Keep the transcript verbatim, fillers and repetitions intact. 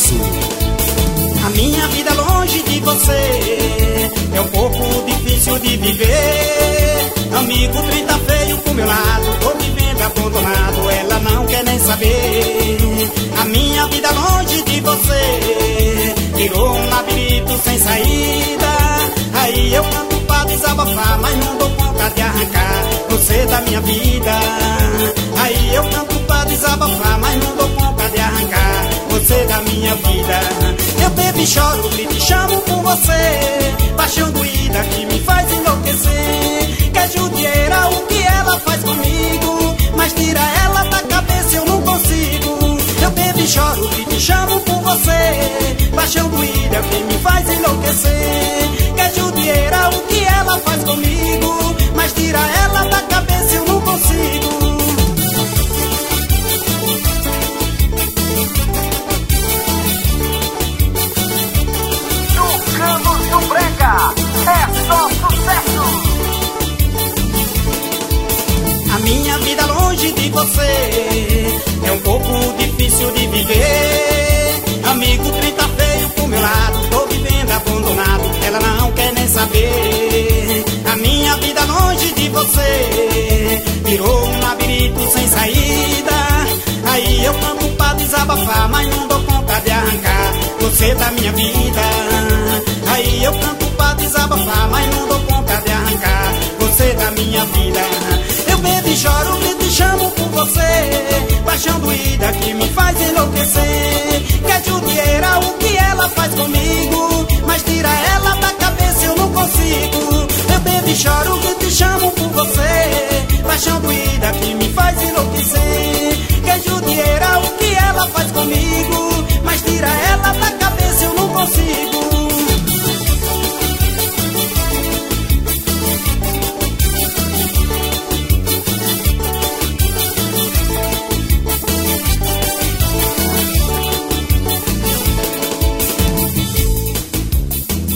Paraíso. A minha vida longe de você é um pouco difícil de viver. Amigo, trinta feio pro meu lado, tô vivendo abandonado, ela não quer nem saber. A minha vida longe de você virou um labirinto sem saída. Aí eu canto pra desabafar, mas não dou conta de arrancar você da minha vida. Aí eu canto pra desabafar, mas não dou conta de arrancar você da minha vida. Eu bebo e choro, grito e chamo por você, paixão doída que me faz enlouquecer. Que é judieira o que ela faz comigo, mas tira ela da cabeça eu não consigo. Eu bebo e choro, grito e chamo por você, paixão doída que me faz enlouquecer. Que é judieira o que ela faz comigo, mas tira ela da cabeça eu não consigo. Do Brega, é só sucesso. A minha vida longe de você é um pouco difícil de viver. Amigo, trinta feio pro meu lado, tô vivendo abandonado, ela não quer nem saber. A minha vida longe de você virou um labirinto sem saída. Aí eu canto pra desabafar, mas não dou conta de arrancar você da minha vida. Aí eu canto pra desabafar, mas não dou conta de arrancar você da minha vida. Eu bebo e choro, grito e chamo por você, paixão doída que me faz enlouquecer. Que é